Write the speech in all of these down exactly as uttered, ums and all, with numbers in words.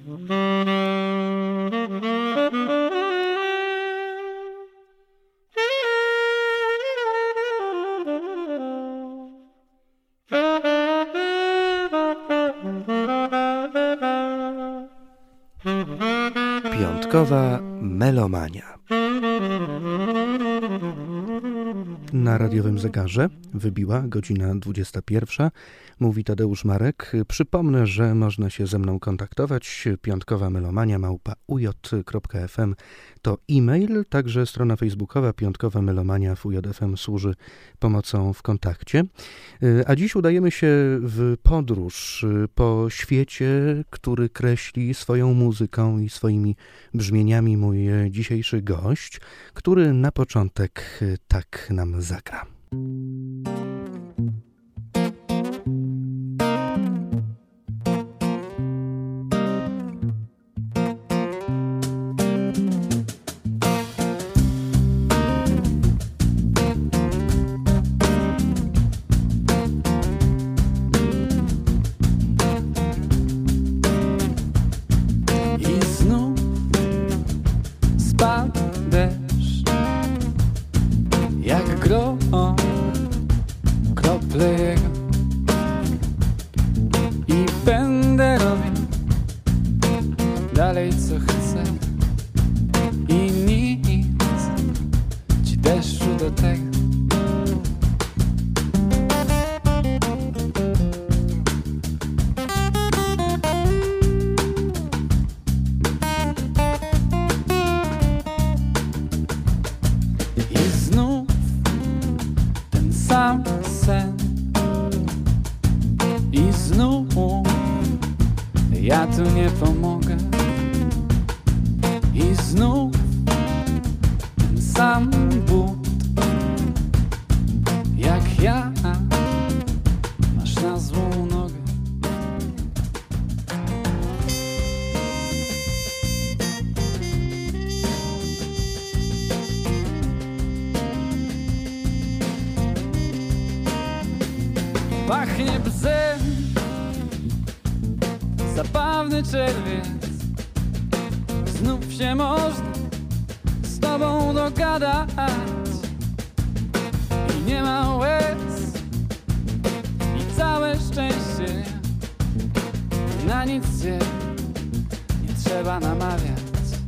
Piątkowa melomania. Na radiowym zegarze wybiła godzina dwudziesta pierwsza. Mówi Tadeusz Marek. Przypomnę, że można się ze mną kontaktować. Piątkowa melomania małpa u j kropka f m to e-mail, także strona facebookowa Piątkowa melomania w U J F M służy pomocą w kontakcie. A dziś udajemy się w podróż po świecie, który kreśli swoją muzyką i swoimi brzmieniami mój dzisiejszy gość, który na początek tak nam zagra. Pachnie bzem, zabawny czerwiec. Znów się można z tobą dogadać i nie ma łez i całe szczęście. Na nic się nie trzeba namawiać.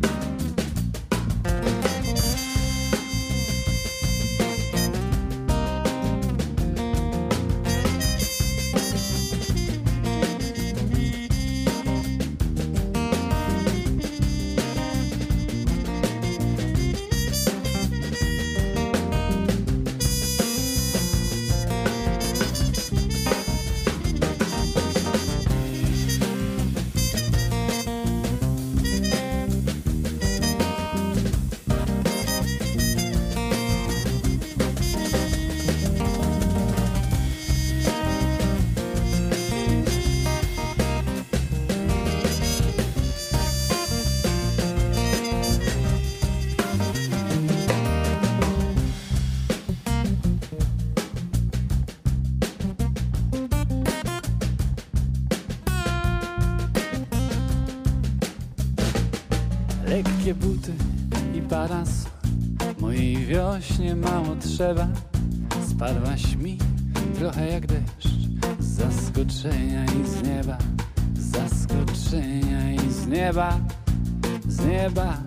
Lekkie buty i parasol, mojej wiośnie mało trzeba. Spadłaś mi trochę jak deszcz, z zaskoczenia i z nieba, z zaskoczenia i z nieba, z nieba.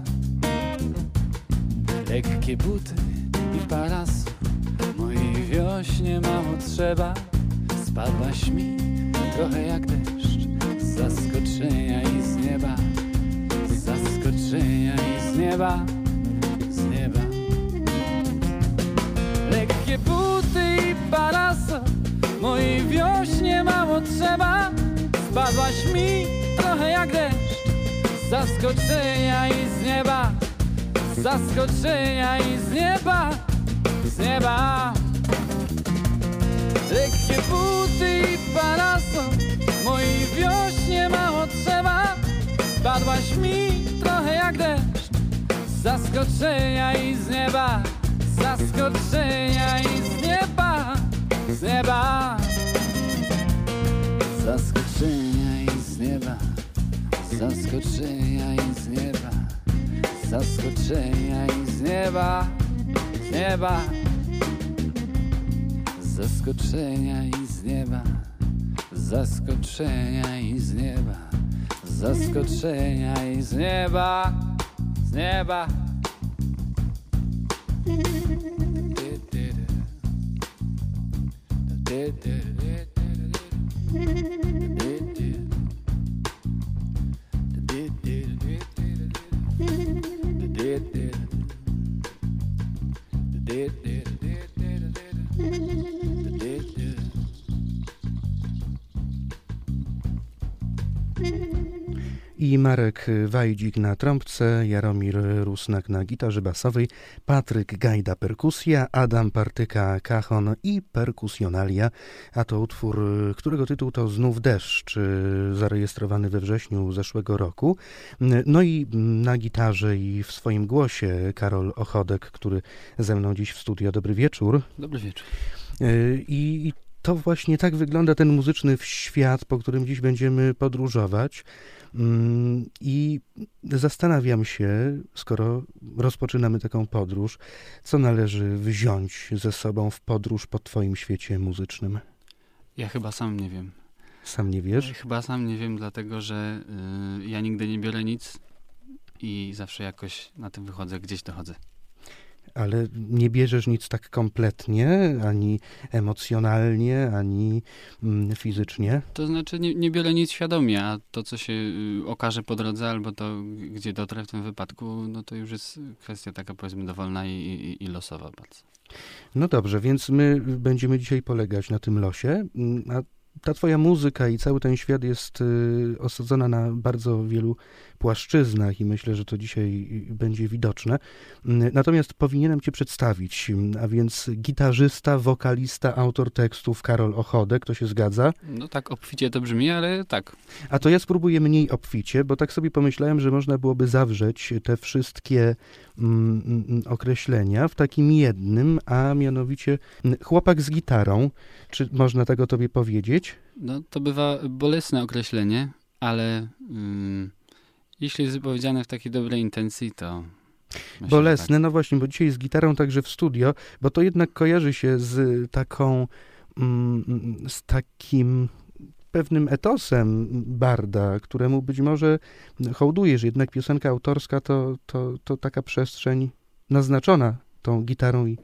Lekkie buty i parasol, mojej wiośnie mało trzeba. Spadłaś mi trochę jak deszcz, z zaskoczenia i z nieba, z zaskoczenia i z nieba, z nieba. Lekkie buty i parasol, mojej wiośnie mało trzeba. Spadłaś mi trochę jak deszcz, z zaskoczenia i z nieba, z zaskoczenia i z nieba, z nieba. Lekkie buty i parasol, mojej wiośnie mało trzeba. Spadłaś mi trochę jak deszcz, z zaskoczenia i z nieba, z zaskoczenia i z nieba, z nieba. Z zaskoczenia i z nieba, zaskoczenia i z nieba, zaskoczenia i z nieba, z nieba, zaskoczenia i z nieba, zaskoczenia i z nieba, zaskoczenia i z nieba, z nieba. I Marek Wajdzik na trąbce, Jaromir Rusnak na gitarze basowej, Patryk Gajda perkusja, Adam Partyka cajon i perkusjonalia, a to utwór, którego tytuł to Znów deszcz, zarejestrowany we wrześniu zeszłego roku. No i na gitarze i w swoim głosie Karol Ochodek, który ze mną dziś w studio. Dobry wieczór. Dobry wieczór. I to właśnie tak wygląda ten muzyczny świat, po którym dziś będziemy podróżować. I zastanawiam się, skoro rozpoczynamy taką podróż, co należy wziąć ze sobą w podróż po twoim świecie muzycznym? Ja chyba sam nie wiem. Sam nie wiesz? Ja chyba sam nie wiem, dlatego że y, ja nigdy nie biorę nic i zawsze jakoś na tym wychodzę, gdzieś dochodzę. Ale nie bierzesz nic tak kompletnie, ani emocjonalnie, ani mm, fizycznie? To znaczy nie, nie biorę nic świadomie, a to, co się y, okaże po drodze, albo to, gdzie dotrę w tym wypadku, no to już jest kwestia taka, powiedzmy, dowolna i, i, i losowa bardzo. No dobrze, więc my będziemy dzisiaj polegać na tym losie, a ta twoja muzyka i cały ten świat jest y, osadzona na bardzo wielu płaszczyznach i myślę, że to dzisiaj będzie widoczne. Natomiast powinienem cię przedstawić, a więc gitarzysta, wokalista, autor tekstów Karol Ochodek, to się zgadza? No tak obficie to brzmi, ale tak. A to ja spróbuję mniej obficie, bo tak sobie pomyślałem, że można byłoby zawrzeć te wszystkie mm, określenia w takim jednym, a mianowicie chłopak z gitarą. Czy można tak o tobie powiedzieć? No to bywa bolesne określenie, ale mm, jeśli jest wypowiedziane w takiej dobrej intencji, to... Myślę, bolesne, tak. No właśnie, bo dzisiaj z gitarą także w studio, bo to jednak kojarzy się z taką, mm, z takim pewnym etosem barda, któremu być może hołdujesz, jednak piosenka autorska to, to, to taka przestrzeń naznaczona tą gitarą i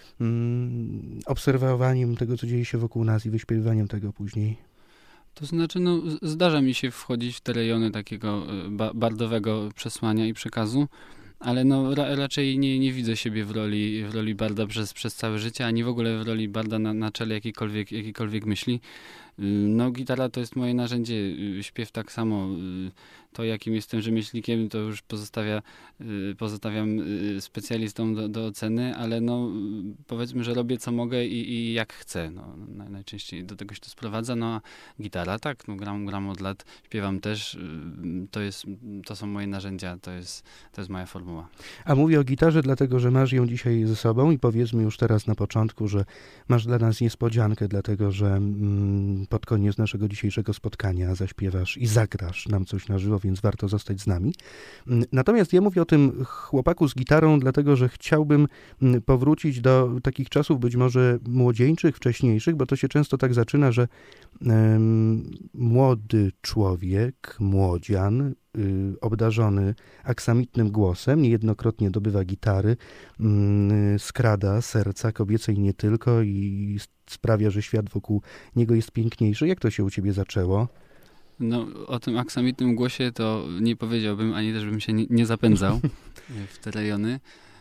mm, obserwowaniem tego, co dzieje się wokół nas i wyśpiewaniem tego później. To znaczy, no, zdarza mi się wchodzić w te rejony takiego ba- bardowego przesłania i przekazu, ale no ra- raczej nie, nie widzę siebie w roli, w roli barda przez, przez całe życie, ani w ogóle w roli barda na, na czele jakiejkolwiek, jakiejkolwiek myśli. No gitara to jest moje narzędzie, śpiew tak samo. To, jakim jestem rzemieślnikiem, to już pozostawia, pozostawiam specjalistom do, do oceny, ale no powiedzmy, że robię co mogę i, i jak chcę. No, najczęściej do tego się to sprowadza. No a gitara, tak, no, gram, gram od lat, śpiewam też. To, jest, to są moje narzędzia, to jest, to jest moja formuła. A mówię o gitarze, dlatego że masz ją dzisiaj ze sobą i powiedzmy już teraz na początku, że masz dla nas niespodziankę, dlatego że mm, pod koniec naszego dzisiejszego spotkania zaśpiewasz i zagrasz nam coś na żywo, więc warto zostać z nami. Natomiast ja mówię o tym chłopaku z gitarą, dlatego że chciałbym powrócić do takich czasów być może młodzieńczych, wcześniejszych, bo to się często tak zaczyna, że um, młody człowiek, młodzian, y, obdarzony aksamitnym głosem, niejednokrotnie dobywa gitary, y, skrada serca kobiece i nie tylko i sprawia, że świat wokół niego jest piękniejszy. Jak to się u ciebie zaczęło? No, o tym aksamitnym głosie to nie powiedziałbym, ani też bym się nie, nie zapędzał w te rejony.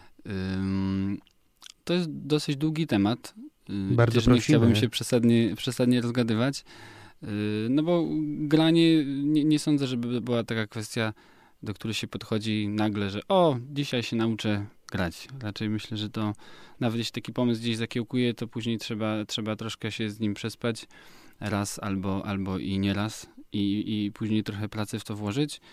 Um, to jest dosyć długi temat. Bardzo prosimy. Nie chciałbym się przesadnie, przesadnie rozgadywać. No bo granie, nie, nie sądzę, żeby była taka kwestia, do której się podchodzi nagle, że o, dzisiaj się nauczę grać. Raczej myślę, że to nawet jeśli taki pomysł gdzieś zakiełkuje, to później trzeba, trzeba troszkę się z nim przespać. Raz albo, albo i nie raz. I, i później trochę pracy w to włożyć.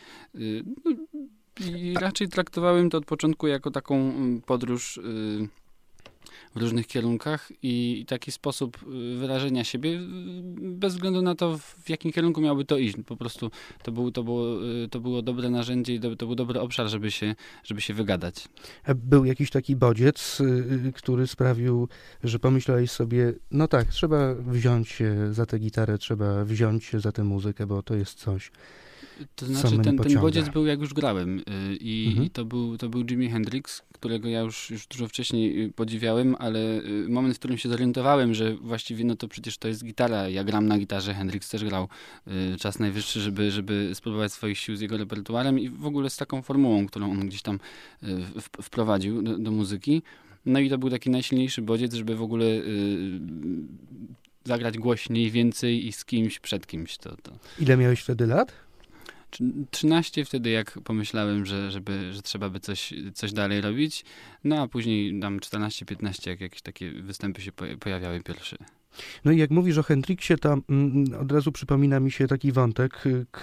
I raczej traktowałem to od początku jako taką podróż w różnych kierunkach i taki sposób wyrażenia siebie, bez względu na to, w jakim kierunku miałby to iść. Po prostu to, był, to, było, to było dobre narzędzie i to, to był dobry obszar, żeby się, żeby się wygadać. A był jakiś taki bodziec, który sprawił, że pomyślałeś sobie, no tak, trzeba wziąć się za tę gitarę, trzeba wziąć się za tę muzykę, bo to jest coś, To znaczy ten, ten bodziec był jak już grałem i, mhm. i to, był, to był Jimi Hendrix, którego ja już, już dużo wcześniej podziwiałem, ale moment, w którym się zorientowałem, że właściwie no to przecież to jest gitara, ja gram na gitarze, Hendrix też grał, czas najwyższy, żeby, żeby spróbować swoich sił z jego repertuarem i w ogóle z taką formułą, którą on gdzieś tam w, wprowadził do, do muzyki. No i to był taki najsilniejszy bodziec, żeby w ogóle y, zagrać głośniej, więcej i z kimś, przed kimś. To, to. Ile miałeś wtedy lat? trzynaście wtedy, jak pomyślałem, że, żeby, że trzeba by coś, coś dalej robić. No a później tam czternaście piętnaście, jak jakieś takie występy się pojawiały pierwsze. No i jak mówisz o Hendrixie, to mm, od razu przypomina mi się taki wątek,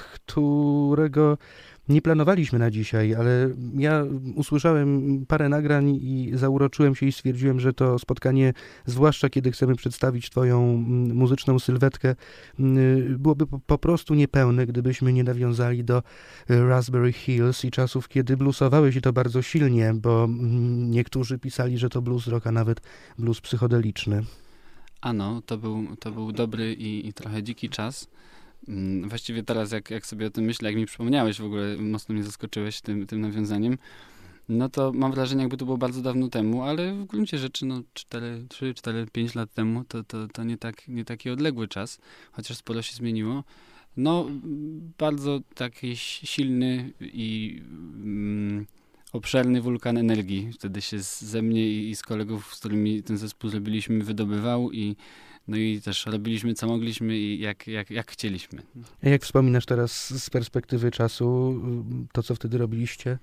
którego nie planowaliśmy na dzisiaj, ale ja usłyszałem parę nagrań i zauroczyłem się i stwierdziłem, że to spotkanie, zwłaszcza kiedy chcemy przedstawić twoją muzyczną sylwetkę, byłoby po prostu niepełne, gdybyśmy nie nawiązali do Raspberry Hills i czasów, kiedy bluesowałeś i to bardzo silnie, bo niektórzy pisali, że to blues rock, a nawet blues psychodeliczny. Ano, to był, to był dobry i, i trochę dziki czas. Właściwie teraz, jak, jak sobie o tym myślę, jak mi przypomniałeś, w ogóle mocno mnie zaskoczyłeś tym, tym nawiązaniem, no to mam wrażenie, jakby to było bardzo dawno temu, ale w gruncie rzeczy, no cztery, trzy, cztery, pięć lat temu, to, to, to nie, tak, nie taki odległy czas, chociaż sporo się zmieniło. No, bardzo taki silny i mm, obszerny wulkan energii wtedy się ze mnie i z kolegów, z którymi ten zespół zrobiliśmy, wydobywał i no i też robiliśmy, co mogliśmy i jak, jak, jak chcieliśmy. A jak wspominasz teraz z perspektywy czasu to, co wtedy robiliście?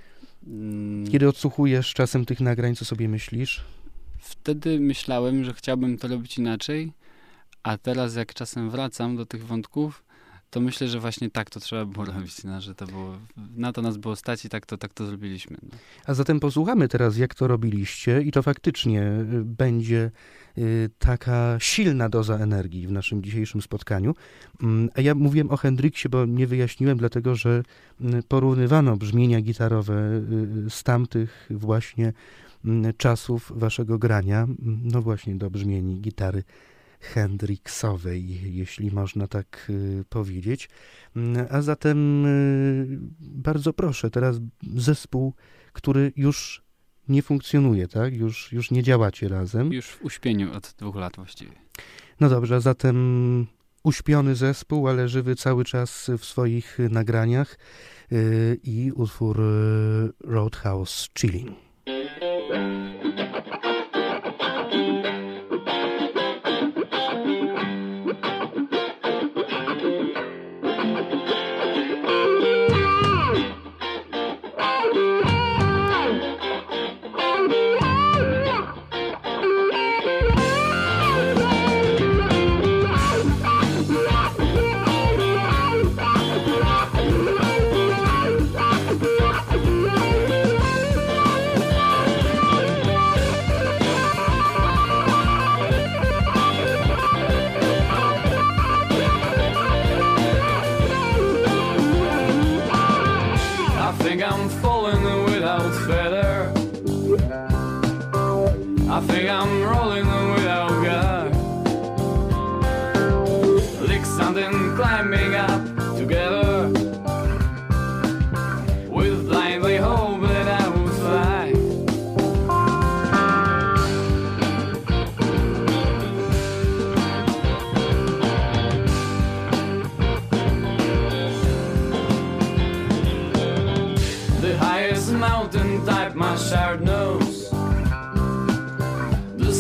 Kiedy odsłuchujesz czasem tych nagrań, co sobie myślisz? Wtedy myślałem, że chciałbym to robić inaczej, a teraz jak czasem wracam do tych wątków, to myślę, że właśnie tak to trzeba było robić, no, że to było, na to nas było stać i tak to, tak to zrobiliśmy. No. A zatem posłuchamy teraz, jak to robiliście i to faktycznie będzie taka silna doza energii w naszym dzisiejszym spotkaniu. A ja mówiłem o Hendrixie, bo nie wyjaśniłem, dlatego że porównywano brzmienia gitarowe z tamtych właśnie czasów waszego grania, no właśnie do brzmieni gitary Hendrixowej, jeśli można tak y, powiedzieć. A zatem y, bardzo proszę, teraz zespół, który już nie funkcjonuje, tak? Już, już nie działacie razem. Już w uśpieniu od dwóch lat właściwie. No dobrze, a zatem uśpiony zespół, ale żywy cały czas w swoich nagraniach y, i utwór y, Roadhouse Chilling. I think I'm rolling without God. Like something climbing up together, with blindly hope that I will fly. The highest mountain type my shared nose, the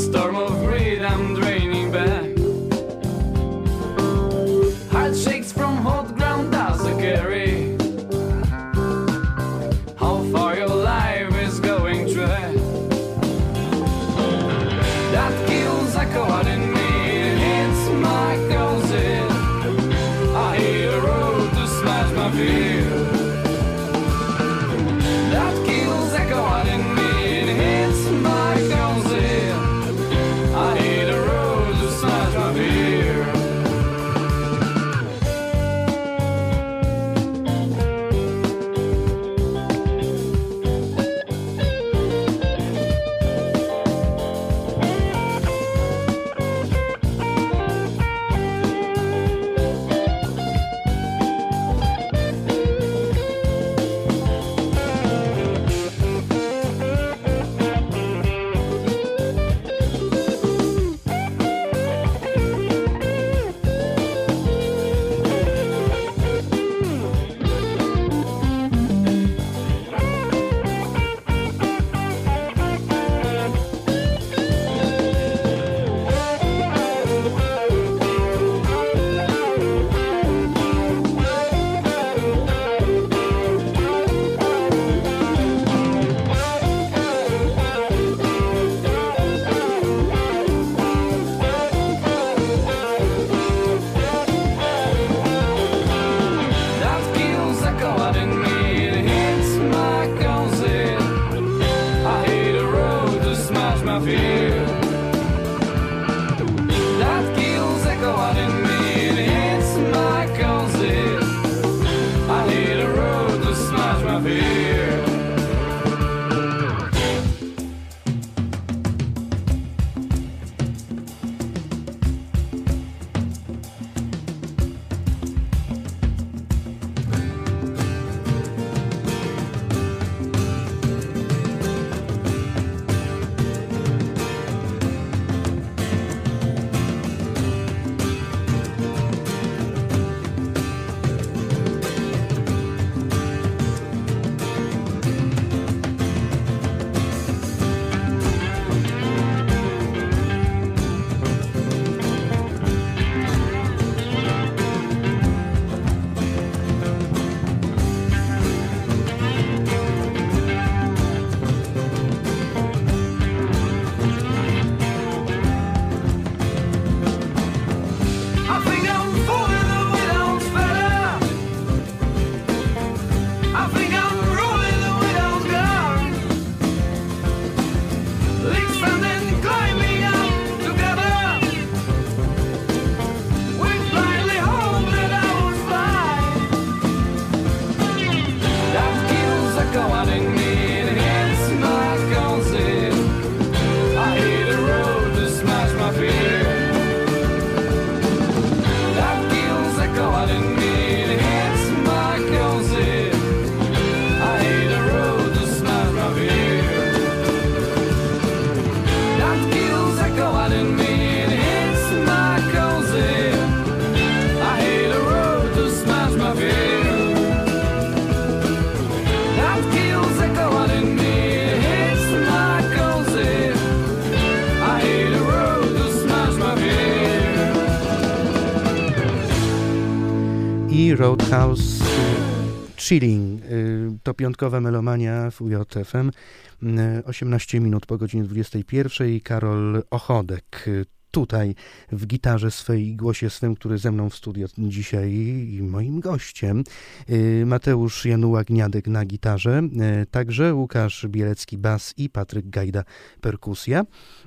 Roadhouse, Chilling. To piątkowa melomania w U J F M. osiemnaście minut po godzinie dwudziestej pierwszej. Karol Ochodek tutaj w gitarze swej i głosie swym, który ze mną w studio dzisiaj i moim gościem. Mateusz Januła-Gniadek na gitarze, także Łukasz Bielecki bas i Patryk Gajda perkusja.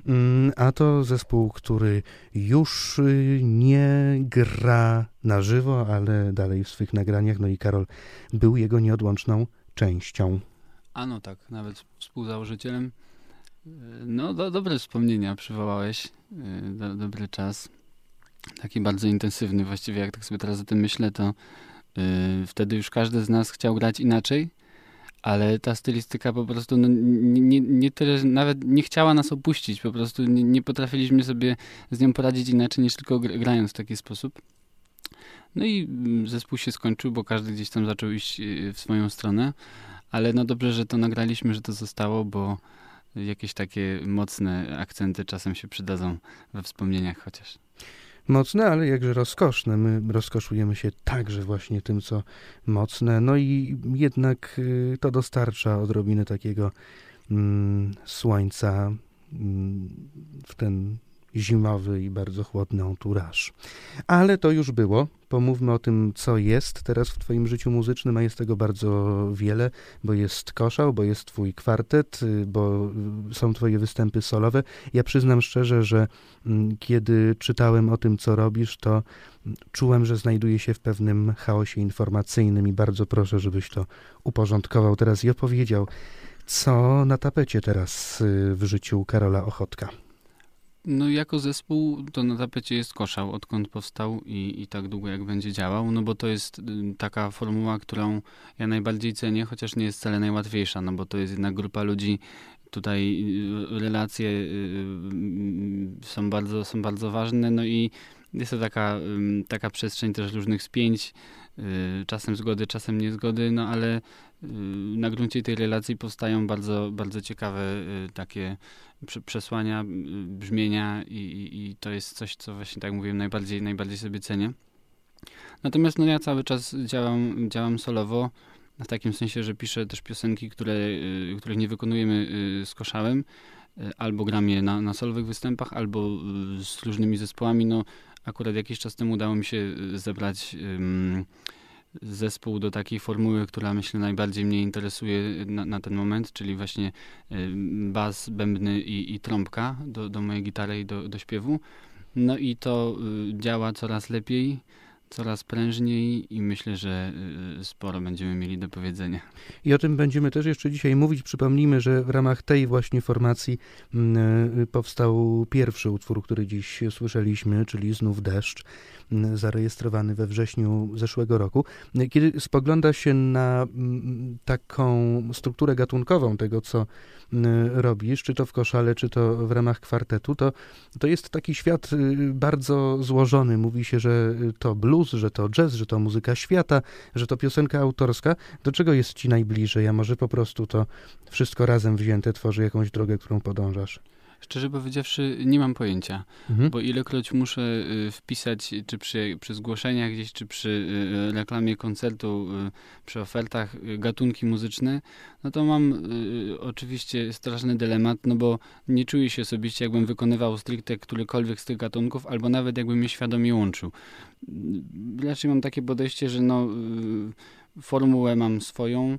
A to zespół, który już nie gra na żywo, ale dalej w swych nagraniach. No i Karol był jego nieodłączną częścią. A no tak, nawet współzałożycielem. No, do, dobre wspomnienia przywołałeś. Do, dobry czas. Taki bardzo intensywny. Właściwie jak tak sobie teraz o tym myślę, to yy, wtedy już każdy z nas chciał grać inaczej, ale ta stylistyka po prostu no, nie, nie, nie tyle, nawet nie chciała nas opuścić. Po prostu nie, nie potrafiliśmy sobie z nią poradzić inaczej niż tylko grając w taki sposób. No i zespół się skończył, bo każdy gdzieś tam zaczął iść w swoją stronę, ale no dobrze, że to nagraliśmy, że to zostało, bo jakieś takie mocne akcenty czasem się przydadzą we wspomnieniach chociaż. Mocne, ale jakże rozkoszne. My rozkoszujemy się także właśnie tym, co mocne. No i jednak y, to dostarcza odrobiny takiego mm, słońca mm, w ten zimowy i bardzo chłodny anturaż. Ale to już było. Pomówmy o tym, co jest teraz w twoim życiu muzycznym, a jest tego bardzo wiele, bo jest koszał, bo jest twój kwartet, bo są twoje występy solowe. Ja przyznam szczerze, że kiedy czytałem o tym, co robisz, to czułem, że znajduję się w pewnym chaosie informacyjnym i bardzo proszę, żebyś to uporządkował teraz i opowiedział, co na tapecie teraz w życiu Karola Ochodka. No jako zespół to na tapecie jest koszał, odkąd powstał i, i tak długo jak będzie działał, no bo to jest taka formuła, którą ja najbardziej cenię, chociaż nie jest wcale najłatwiejsza, no bo to jest jednak grupa ludzi, tutaj relacje są bardzo, są bardzo ważne, no i jest to taka, taka przestrzeń też różnych spięć, czasem zgody, czasem niezgody, no ale na gruncie tej relacji powstają bardzo, bardzo ciekawe takie przesłania, brzmienia i, i, i to jest coś, co właśnie tak mówiłem, najbardziej, najbardziej sobie cenię. Natomiast no ja cały czas działam, działam solowo, w takim sensie, że piszę też piosenki, które, których nie wykonujemy z koszałem, albo gram je na, na solowych występach, albo z różnymi zespołami. No akurat jakiś czas temu udało mi się zebrać um, zespół do takiej formuły, która myślę najbardziej mnie interesuje na, na ten moment, czyli właśnie bas, bębny i, i trąbka do, do mojej gitary i do, do śpiewu. No i to y, działa coraz lepiej, coraz prężniej i myślę, że y, sporo będziemy mieli do powiedzenia. I o tym będziemy też jeszcze dzisiaj mówić. Przypomnijmy, że w ramach tej właśnie formacji y, powstał pierwszy utwór, który dziś słyszeliśmy, czyli Znów deszcz, y, zarejestrowany we wrześniu zeszłego roku. Kiedy spogląda się na y, taką strukturę gatunkową tego, co y, robisz, czy to w koszale, czy to w ramach kwartetu, to, to jest taki świat y, bardzo złożony. Mówi się, że to blues, że to jazz, że to muzyka świata, że to piosenka autorska. Do czego jest ci najbliżej? A może po prostu to wszystko razem wzięte tworzy jakąś drogę, którą podążasz? Szczerze powiedziawszy, nie mam pojęcia, mhm. bo ilekroć muszę y, wpisać, czy przy, przy zgłoszeniach gdzieś, czy przy y, reklamie koncertu, y, przy ofertach y, gatunki muzyczne, no to mam y, oczywiście straszny dylemat, no bo nie czuję się osobiście, jakbym wykonywał stricte którykolwiek z tych gatunków, albo nawet jakbym je świadomie łączył. Raczej mam takie podejście, że no, y, formułę mam swoją,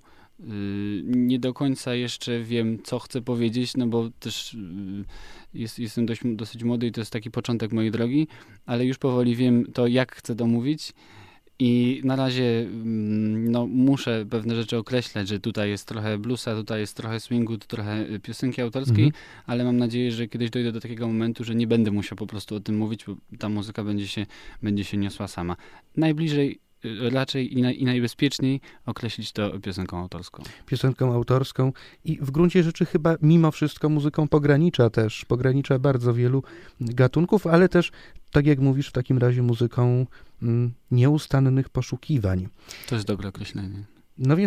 nie do końca jeszcze wiem, co chcę powiedzieć, no bo też jest, jestem dość, dosyć młody i to jest taki początek mojej drogi, ale już powoli wiem to, jak chcę to mówić i na razie no, muszę pewne rzeczy określać, że tutaj jest trochę bluesa, tutaj jest trochę swingu, tu trochę piosenki autorskiej, mhm. ale mam nadzieję, że kiedyś dojdę do takiego momentu, że nie będę musiał po prostu o tym mówić, bo ta muzyka będzie się, będzie się niosła sama. Najbliżej raczej i, naj, i najbezpieczniej określić to piosenką autorską. Piosenką autorską i w gruncie rzeczy chyba mimo wszystko muzyką pogranicza też, pogranicza bardzo wielu gatunków, ale też, tak jak mówisz, w takim razie muzyką mm, nieustannych poszukiwań. To jest dobre określenie. No więc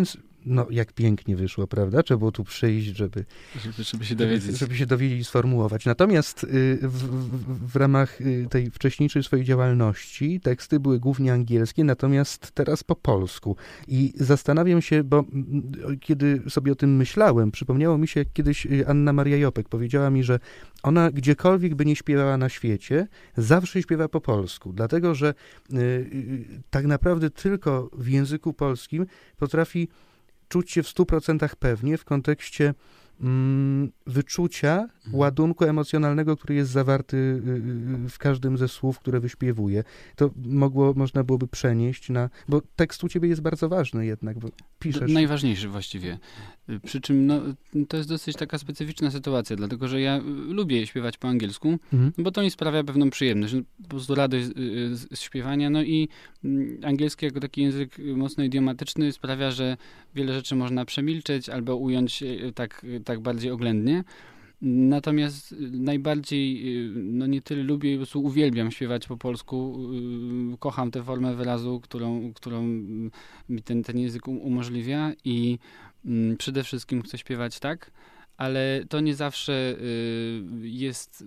no jak pięknie wyszło, prawda? Trzeba było tu przyjść, żeby, żeby, żeby się dowiedzieć. Żeby, żeby się dowiedzieć i sformułować. Natomiast w, w, w ramach tej wcześniejszej swojej działalności teksty były głównie angielskie, natomiast teraz po polsku. I zastanawiam się, bo kiedy sobie o tym myślałem, przypomniało mi się kiedyś Anna Maria Jopek powiedziała mi, że ona gdziekolwiek by nie śpiewała na świecie, zawsze śpiewa po polsku, dlatego że y, tak naprawdę tylko w języku polskim potrafi czuć się w stu procentach pewnie w kontekście mm, wyczucia ładunku emocjonalnego, który jest zawarty y, w każdym ze słów, które wyśpiewuje. To mogło, można byłoby przenieść na... Bo tekst u ciebie jest bardzo ważny jednak, bo piszesz... Najważniejszy właściwie. Przy czym no, to jest dosyć taka specyficzna sytuacja, dlatego że ja lubię śpiewać po angielsku, mhm. bo to mi sprawia pewną przyjemność. No, po prostu radość z, z, z śpiewania. No i angielski jako taki język mocno idiomatyczny sprawia, że wiele rzeczy można przemilczeć albo ująć tak, tak bardziej oględnie. Natomiast najbardziej, no nie tyle lubię, po prostu uwielbiam śpiewać po polsku. Kocham tę formę wyrazu, którą, którą mi ten, ten język umożliwia i przede wszystkim chcę śpiewać tak, ale to nie zawsze jest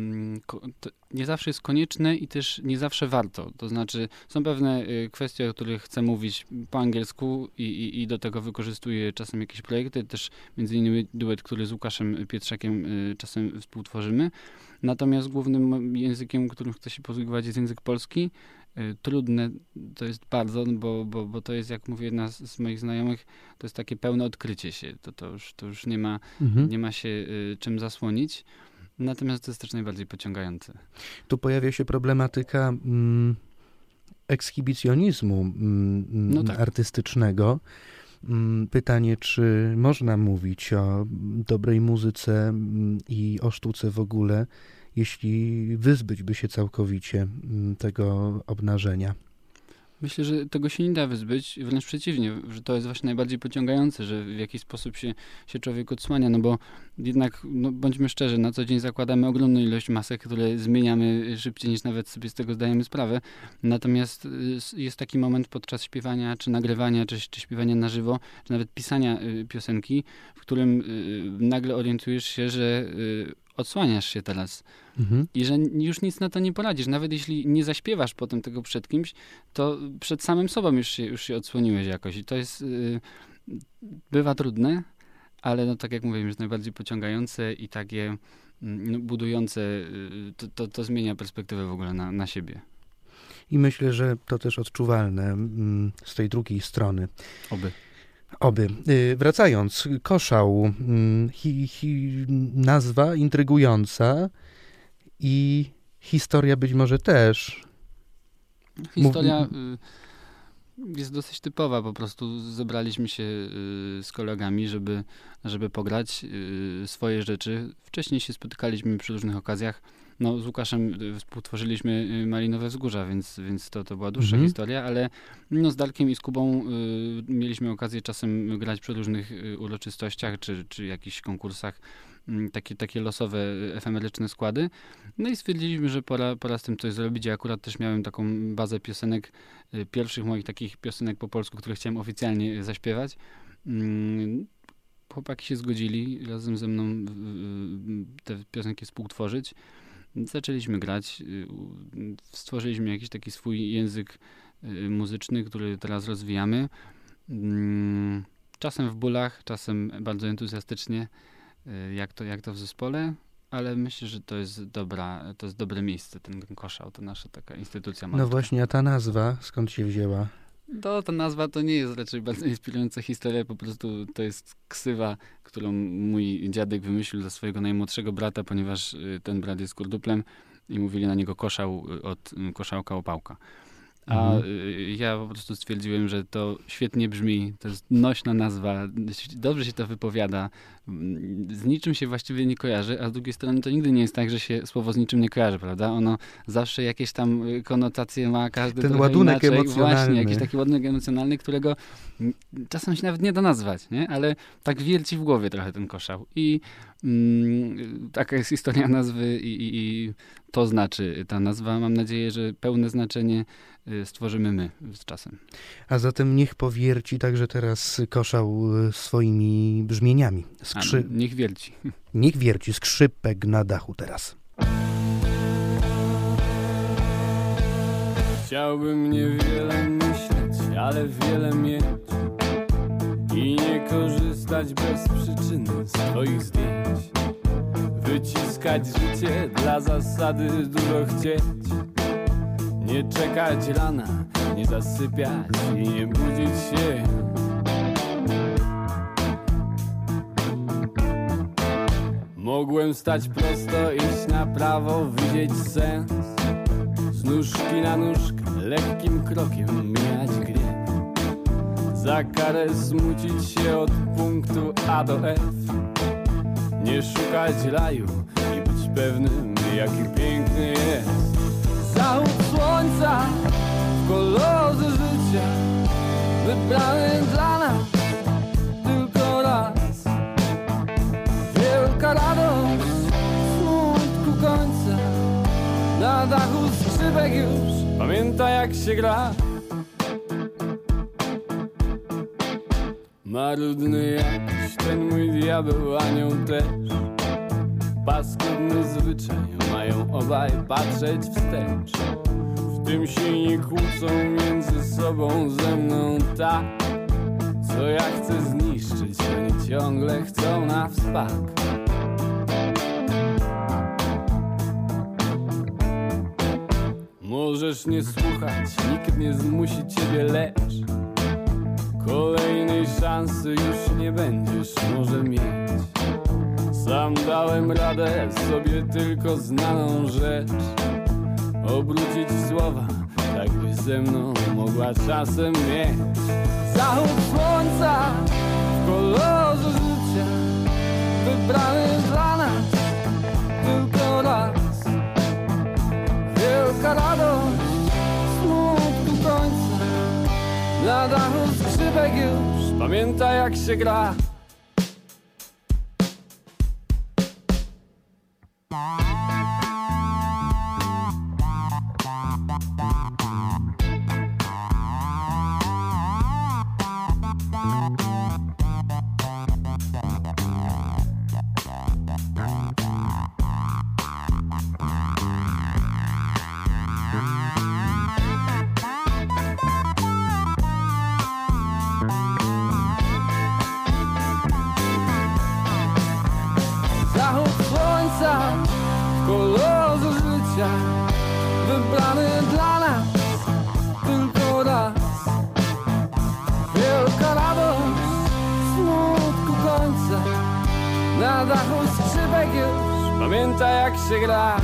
nie zawsze jest konieczne i też nie zawsze warto. To znaczy są pewne kwestie, o których chcę mówić po angielsku i, i, i do tego wykorzystuję czasem jakieś projekty, też między innymi duet, który z Łukaszem Pietrzakiem czasem współtworzymy. Natomiast głównym językiem, którym chcę się posługiwać, jest język polski. Trudne to jest bardzo, bo, bo, bo to jest, jak mówi jedna z, z moich znajomych, to jest takie pełne odkrycie się. To, to, już, to już nie ma, mhm. nie ma się y, czym zasłonić. Natomiast to jest też najbardziej pociągające. Tu pojawia się problematyka mm, ekshibicjonizmu mm, no tak. artystycznego. Pytanie, czy można mówić o dobrej muzyce i o sztuce w ogóle, jeśli wyzbyć by się całkowicie tego obnażenia? Myślę, że tego się nie da wyzbyć, wręcz przeciwnie, że to jest właśnie najbardziej pociągające, że w jakiś sposób się, się człowiek odsłania, no bo jednak, no bądźmy szczerzy, na co dzień zakładamy ogromną ilość masek, które zmieniamy szybciej niż nawet sobie z tego zdajemy sprawę, natomiast jest taki moment podczas śpiewania, czy nagrywania, czy, czy śpiewania na żywo, czy nawet pisania piosenki, w którym nagle orientujesz się, że odsłaniasz się teraz mhm. i że już nic na to nie poradzisz. Nawet jeśli nie zaśpiewasz potem tego przed kimś, to przed samym sobą już się, już się odsłoniłeś jakoś. I to jest, yy, bywa trudne, ale no tak jak mówię, jest najbardziej pociągające i takie no, budujące, yy, to, to, to zmienia perspektywę w ogóle na, na siebie. I myślę, że to też odczuwalne mm, z tej drugiej strony. Oby. Oby. Wracając, Koszał, hi, hi, nazwa intrygująca i historia być może też. Historia Mów... jest dosyć typowa, po prostu zebraliśmy się z kolegami, żeby, żeby pograć swoje rzeczy. Wcześniej się spotykaliśmy przy różnych okazjach. No, z Łukaszem współtworzyliśmy Malinowe Wzgórza, więc, więc to, to była dłuższa mhm. historia, ale no, z Darkiem i z Kubą y, mieliśmy okazję czasem grać przy różnych y, uroczystościach, czy, czy jakichś konkursach, y, takie, takie losowe, efemeryczne składy. No i stwierdziliśmy, że pora, pora z tym coś zrobić. Ja akurat też miałem taką bazę piosenek, y, pierwszych moich takich piosenek po polsku, które chciałem oficjalnie zaśpiewać. Y, chłopaki się zgodzili razem ze mną y, y, te piosenki współtworzyć. Zaczęliśmy grać, stworzyliśmy jakiś taki swój język muzyczny, który teraz rozwijamy. Czasem w bólach, czasem bardzo entuzjastycznie, jak to, jak to w zespole, ale myślę, że to jest dobra, to jest dobre miejsce, ten Koszał, to nasza taka instytucja malutka. No właśnie, a ta nazwa skąd się wzięła? To, ta nazwa to nie jest raczej bardzo inspirująca historia, po prostu to jest ksywa, którą mój dziadek wymyślił dla swojego najmłodszego brata, ponieważ ten brat jest kurduplem i mówili na niego Koszał od koszałka opałka. A mhm. ja po prostu stwierdziłem, że to świetnie brzmi, to jest nośna nazwa, dobrze się to wypowiada, z niczym się właściwie nie kojarzy, a z drugiej strony to nigdy nie jest tak, że się słowo z niczym nie kojarzy, prawda? Ono zawsze jakieś tam konotacje ma, każdy ten ładunek inaczej. emocjonalny. Właśnie, jakiś taki ładunek emocjonalny, którego czasem się nawet nie da nazwać, nie? Ale tak wierci w głowie trochę ten Koszał. I Mm, taka jest historia nazwy i, i, i to znaczy ta nazwa. Mam nadzieję, że pełne znaczenie y, stworzymy my z czasem. A zatem niech powierci także teraz Koszał swoimi brzmieniami. Skrzy... A, niech wierci. Niech wierci. Skrzypek na dachu teraz. Chciałbym niewiele myśleć, ale wiele mieć i nie korzystać bez przyczyny z twoich zdjęć. Wyciskać życie dla zasady, dużo chcieć. Nie czekać rana, nie zasypiać i nie budzić się. Mogłem stać prosto, iść na prawo, widzieć sens. Z nóżki na nóżkę, lekkim krokiem mijać gniew. Za karę smucić się od punktu A do F. Nie szukać raju i być pewnym, jaki piękny jest. Zachód słońca w kolorze życia, wybrany dla nas tylko raz. Wielka radość, smutku końca. Na dachu skrzypek już pamięta, jak się gra. Marudny jakiś ten mój diabeł, anioł też. Paskudny zwyczaj, mają obaj patrzeć wstecz. W tym się nie kłócą między sobą ze mną tak. Co ja chcę zniszczyć, oni ciągle chcą na wspak. Możesz nie słuchać, nikt nie zmusi ciebie, lecz kolejnej szansy już nie będziesz może mieć. Sam dałem radę sobie tylko znaną rzecz obrócić w słowa, tak byś ze mną mogła czasem mieć. Zachód słońca w kolorze życia, wybrany dla nas tylko raz. Wielka radość, smutku końca. Na dachu skrzypek już pamięta, jak się gra. W kolorze życia, wybrany dla nas tylko raz. Wielka radość, smutku końca. Na dachu skrzypek już pamięta, jak się gra.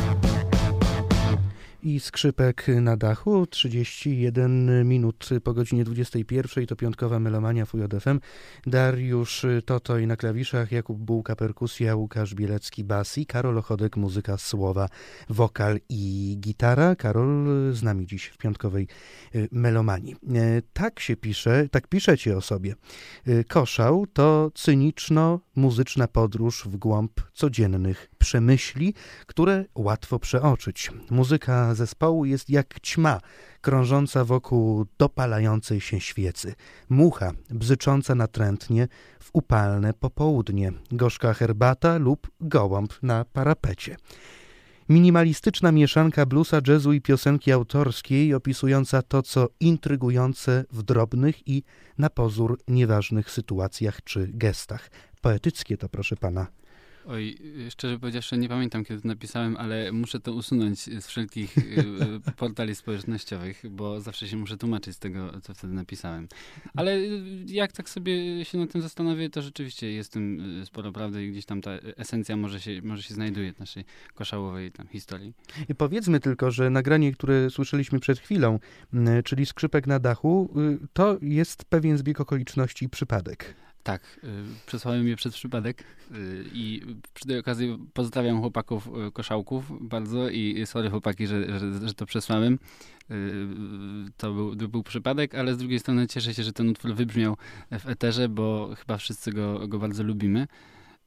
I skrzypek na dachu, trzydzieści jeden minut po godzinie dwudziestej pierwszej, to piątkowa melomania W J F M. Dariusz Totoj na klawiszach, Jakub Bułka perkusja, Łukasz Bielecki bas i Karol Ochodek muzyka, słowa, wokal i gitara. Karol z nami dziś w piątkowej melomanii. Tak się pisze, tak piszecie o sobie. Koszał to cyniczno-muzyczna podróż w głąb codziennych przemyśli, które łatwo przeoczyć. Muzyka zespołu jest jak ćma krążąca wokół dopalającej się świecy. Mucha bzycząca natrętnie w upalne popołudnie. Gorzka herbata lub gołąb na parapecie. Minimalistyczna mieszanka bluesa, jazzu i piosenki autorskiej opisująca to, co intrygujące w drobnych i na pozór nieważnych sytuacjach czy gestach. Poetyckie to, proszę pana. Oj, szczerze powiedziawszy, nie pamiętam, kiedy to napisałem, ale muszę to usunąć z wszelkich portali społecznościowych, bo zawsze się muszę tłumaczyć z tego, co wtedy napisałem. Ale jak tak sobie się nad tym zastanowię, to rzeczywiście jest w tym sporo prawdy i gdzieś tam ta esencja może się, może się znajduje w naszej koszałowej tam historii. I powiedzmy tylko, że nagranie, które słyszeliśmy przed chwilą, czyli Skrzypek na dachu, to jest pewien zbieg okoliczności i przypadek. Tak, y, przesłałem je przez przypadek y, i przy tej okazji pozdrawiam chłopaków y, koszałków bardzo i sorry chłopaki, że, że, że to przesłałem. Y, to był, to był przypadek, ale z drugiej strony cieszę się, że ten utwór wybrzmiał w eterze, bo chyba wszyscy go, go bardzo lubimy.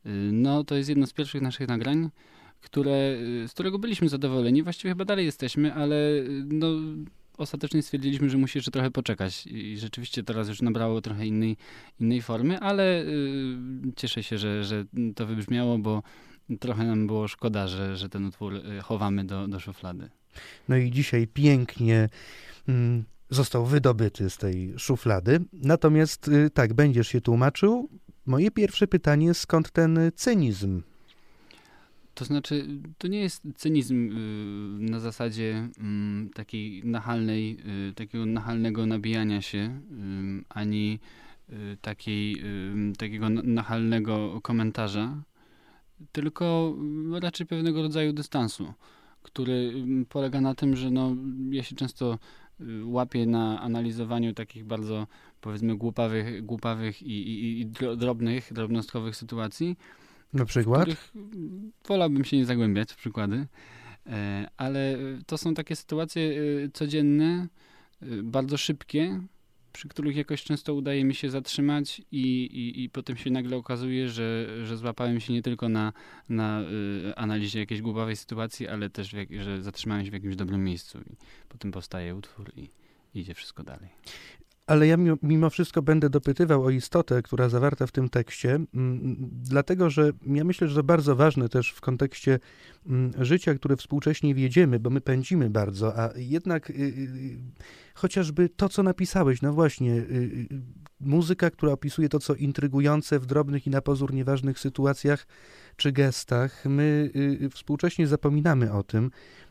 No to jest jedno z pierwszych naszych nagrań, które, z którego byliśmy zadowoleni. Właściwie chyba dalej jesteśmy, ale no, ostatecznie stwierdziliśmy, że musi jeszcze trochę poczekać. I rzeczywiście teraz już nabrało trochę innej, innej formy, ale y, cieszę się, że, że to wybrzmiało, bo trochę nam było szkoda, że, że ten utwór chowamy do, do szuflady. No i dzisiaj pięknie mm, został wydobyty z tej szuflady. Natomiast y, tak, będziesz się tłumaczył. Moje pierwsze pytanie, skąd ten cynizm? To znaczy, to nie jest cynizm y, na zasadzie y, takiej nachalnej, y, takiego nachalnego nabijania się, y, ani y, takiej, y, takiego nachalnego komentarza, tylko raczej pewnego rodzaju dystansu, który polega na tym, że no, ja się często łapię na analizowaniu takich bardzo, powiedzmy, głupawych, głupawych i, i, i drobnych, drobnostkowych sytuacji, na przykład? w których wolałbym się nie zagłębiać w przykłady, ale to są takie sytuacje codzienne, bardzo szybkie, przy których jakoś często udaje mi się zatrzymać i, i, i potem się nagle okazuje, że, że złapałem się nie tylko na, na y, analizie jakiejś głupawej sytuacji, ale też, jak, że zatrzymałem się w jakimś dobrym miejscu i potem powstaje utwór i idzie wszystko dalej. Ale ja mimo wszystko będę dopytywał o istotę, która zawarta w tym tekście, dlatego że ja myślę, że to bardzo ważne też w kontekście życia, które współcześnie wiedziemy, bo my pędzimy bardzo, a jednak y, y, chociażby to, co napisałeś, no właśnie, y, y, muzyka, która opisuje to, co intrygujące w drobnych i na pozór nieważnych sytuacjach czy gestach, my y, współcześnie zapominamy o tym.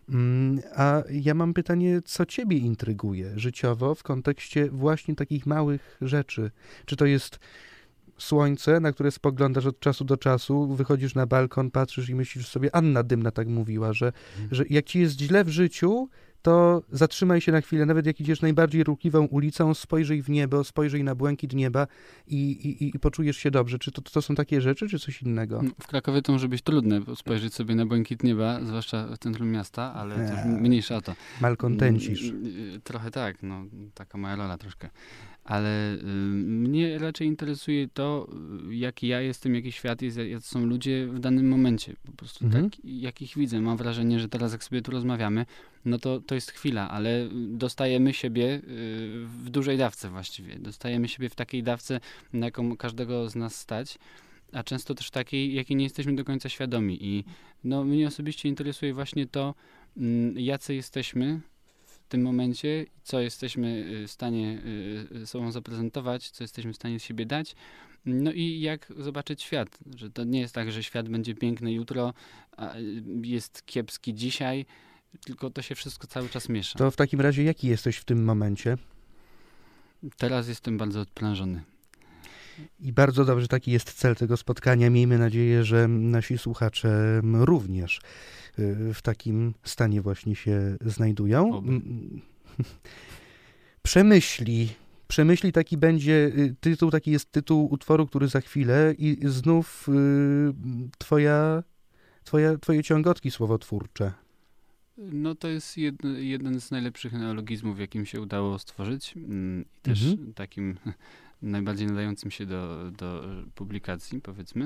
A ja mam pytanie, co ciebie intryguje życiowo w kontekście właśnie takich małych rzeczy? Czy to jest słońce, na które spoglądasz od czasu do czasu, wychodzisz na balkon, patrzysz i myślisz sobie, Anna Dymna tak mówiła, że, hmm. że jak ci jest źle w życiu, to zatrzymaj się na chwilę, nawet jak idziesz najbardziej ruchliwą ulicą, spojrzyj w niebo, spojrzyj na błękit nieba i, i, i poczujesz się dobrze. Czy to, to są takie rzeczy, czy coś innego? W Krakowie to może być trudne, spojrzeć sobie na błękit nieba, zwłaszcza w centrum miasta, ale to już mniejsza o to. Malkontencisz. Trochę tak, no taka moja rola troszkę. Ale y, mnie raczej interesuje to, jaki ja jestem, jaki świat jest, jacy są ludzie w danym momencie. Po prostu mhm. tak, jak ich widzę. Mam wrażenie, że teraz jak sobie tu rozmawiamy, no to, to jest chwila, ale dostajemy siebie y, w dużej dawce właściwie. Dostajemy siebie w takiej dawce, na jaką każdego z nas stać, a często też takiej, jakiej nie jesteśmy do końca świadomi. I no, mnie osobiście interesuje właśnie to, y, jacy jesteśmy w tym momencie, co jesteśmy w stanie sobą zaprezentować, co jesteśmy w stanie z siebie dać, no i jak zobaczyć świat, że to nie jest tak, że świat będzie piękny jutro, a jest kiepski dzisiaj, tylko to się wszystko cały czas miesza. To w takim razie jaki jesteś w tym momencie? Teraz jestem bardzo odprężony. I bardzo dobrze, taki jest cel tego spotkania. Miejmy nadzieję, że nasi słuchacze również w takim stanie właśnie się znajdują. Oby. Przemyśli. Przemyśli taki będzie tytuł, taki jest tytuł utworu, który za chwilę i znów y, twoja, twoja, twoje ciągotki słowotwórcze. No to jest jed, jeden z najlepszych neologizmów, jakim się udało stworzyć i też mhm. takim najbardziej nadającym się do, do publikacji, powiedzmy.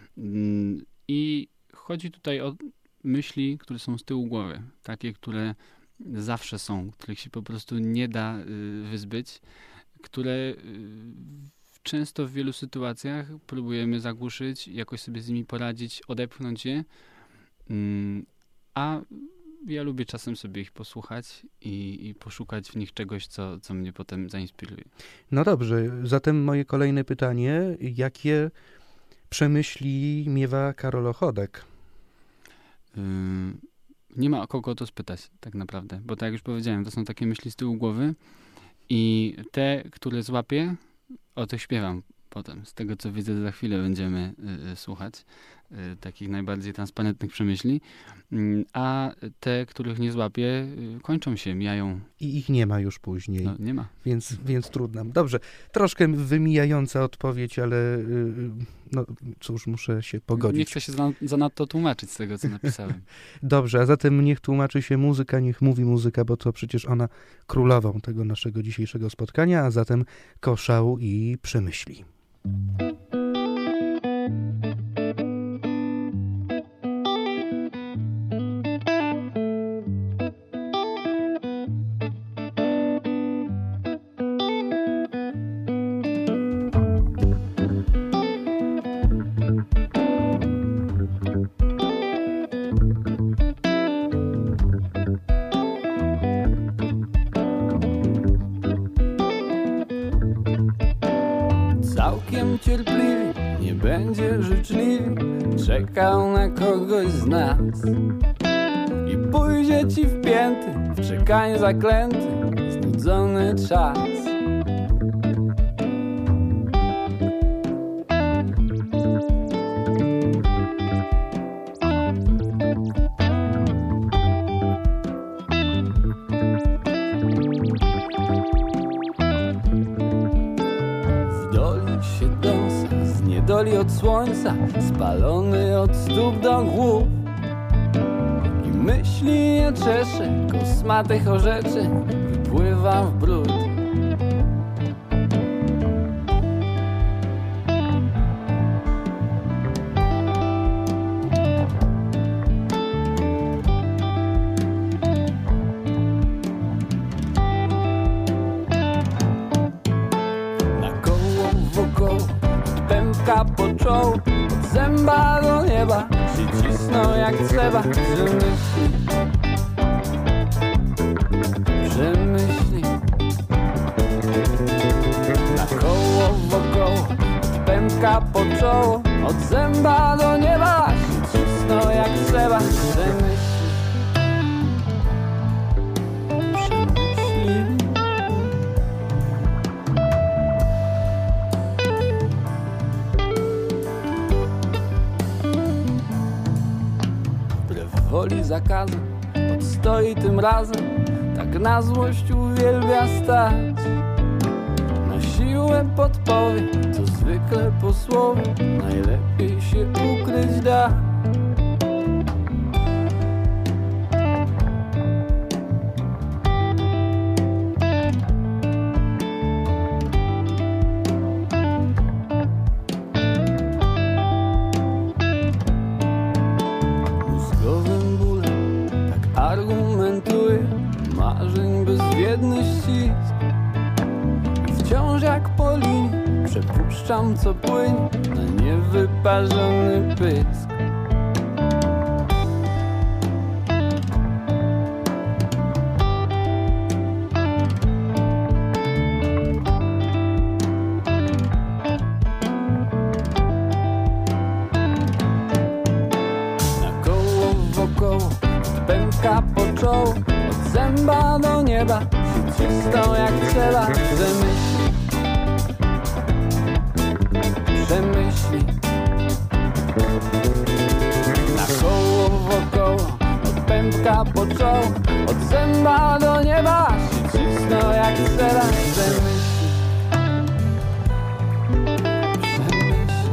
I chodzi tutaj o myśli, które są z tyłu głowy, takie, które zawsze są, których się po prostu nie da y, wyzbyć, które y, często w wielu sytuacjach próbujemy zagłuszyć, jakoś sobie z nimi poradzić, odepchnąć je, y, a ja lubię czasem sobie ich posłuchać i, i poszukać w nich czegoś, co, co mnie potem zainspiruje. No dobrze, zatem moje kolejne pytanie, jakie przemyśli miewa Karol Ochodek? Yy, nie ma o kogo o to spytać tak naprawdę, bo tak jak już powiedziałem, to są takie myśli z tyłu głowy i te, które złapię, o tych śpiewam potem. Z tego, co widzę, za chwilę będziemy y, słuchać y, takich najbardziej transparentnych przemyśli, y, a te, których nie złapię, y, kończą się, mijają. I ich nie ma już później. No, nie ma. Więc, więc trudno. Dobrze, troszkę wymijająca odpowiedź, ale y, no cóż, muszę się pogodzić. Nie chcę się za, zanadto tłumaczyć z tego, co napisałem. Dobrze, a zatem niech tłumaczy się muzyka, niech mówi muzyka, bo to przecież ona królową tego naszego dzisiejszego spotkania, a zatem Koszał i Przemyśli. cierpliwie, nie będzie życzliwie czekał na kogoś z nas i pójdzie ci wpięty w czekanie zaklęty znudzony czas. Doli od słońca, spalony od stóp do głów i myśli nie czesze, kosmatych orzeczy wypływa w brud. Począł od zęba do nieba, przycisnął jak trzeba. Przemyśli, przemyśli. Na koło wokoło, od pępka począł od zęba do nieba, przycisnął jak trzeba. Przemyśli, przemyśli. Woli zakazu, odstoi tym razem, tak na złość uwielbia stać. Na siłę podpowie, co zwykle po słowie, najlepiej się ukryć da. Marzeń bezwiedny ścisk i wciąż jak po linii przepuszczam co płynie na niewyparzony pysk. Na koło wokoło pęka począł zęba do nieba, przycisnął jak trzeba. Przemyśli, przemyśli. Na koło wokoło, od pępka począł, od zęba do nieba, przycisnął jak trzeba. Przemyśli, przemyśli.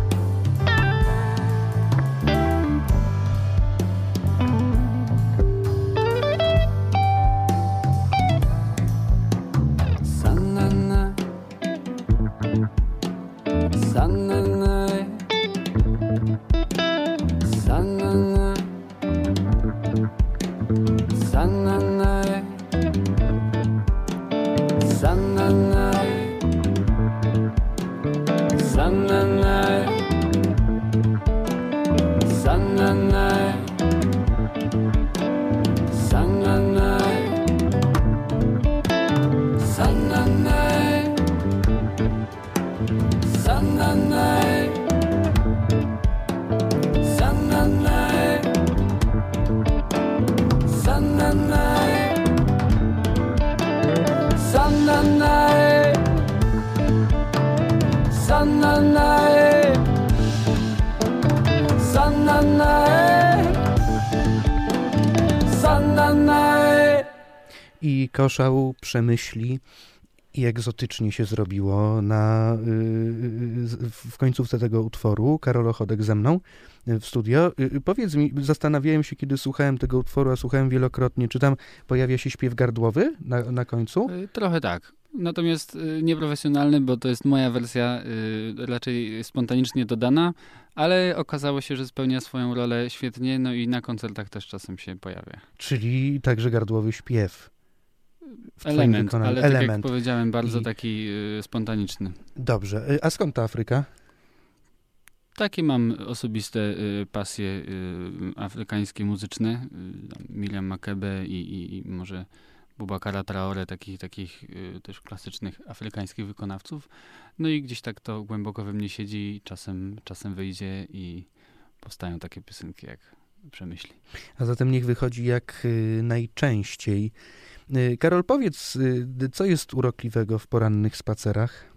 I koszał przemyśli i egzotycznie się zrobiło na, yy, w końcówce tego utworu. Karol Ochodek ze mną w studio. Yy, powiedz mi, zastanawiałem się, kiedy słuchałem tego utworu, a słuchałem wielokrotnie, czy tam pojawia się śpiew gardłowy na, na końcu? Yy, trochę tak. Natomiast yy, nieprofesjonalny, bo to jest moja wersja yy, raczej spontanicznie dodana, ale okazało się, że spełnia swoją rolę świetnie, no i na koncertach też czasem się pojawia. Czyli także gardłowy śpiew. Element, ale tak Element. jak powiedziałem, bardzo I... taki y, spontaniczny. Dobrze. A skąd ta Afryka? Takie mam osobiste y, pasje y, afrykańskie, muzyczne. Y, Miriam Makebe i, i, i może Boubacara Traoré, takich, takich y, też klasycznych afrykańskich wykonawców. No i gdzieś tak to głęboko we mnie siedzi, czasem, czasem wyjdzie i powstają takie piosenki jak Przemyśli. A zatem niech wychodzi jak y, najczęściej. Y, Karol, powiedz, y, co jest urokliwego w porannych spacerach?